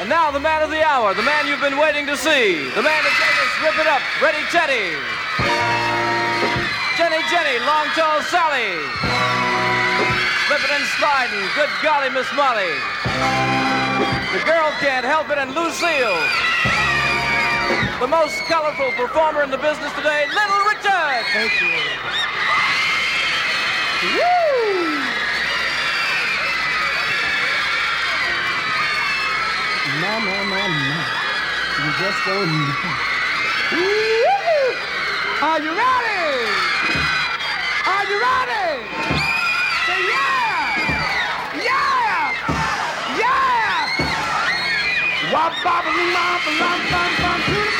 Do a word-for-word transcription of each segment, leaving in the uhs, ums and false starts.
And now the man of the hour, the man you've been waiting to see, the man that gave us Rip It Up, Ready Teddy, Jenny Jenny, Long Tall Sally, Slippin' and Slidin', Good Golly Miss Molly, The Girl Can't Help It, and Lucille, the most colorful performer in the business today, Little Richard. Thank you. Woo! No, no, no, no. You just don't know. Woo! Are you ready? Are you ready? Say yeah! Yeah! Yeah! Wop, bop, loom, bop, lum, bum, bum,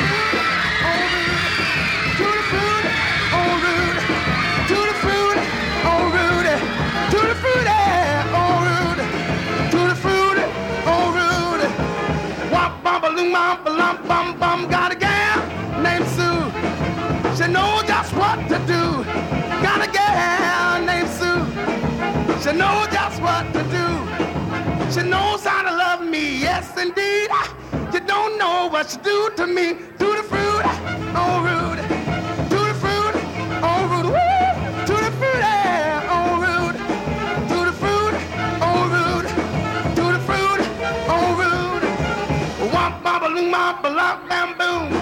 to the fruit, oh Rudy, to the fruit, oh Rudy, to the fruit, oh Rudy, to the fruit, oh Rudy, wop, bop, loom, bop, lum, bum, bum, got a gal named Sue, she knows just what to do, got a gal named Sue, she knows just what to do, she knows how to love me, yes indeed. You don't know what you do to me. To the fruit, oh Rudy. To the fruit, oh Rudy. Woo! To the fruit, yeah, oh Rudy. To the fruit, oh Rudy. To the fruit, oh Rudy. Womp, bop, a loom, bop, a lop, bam, boom.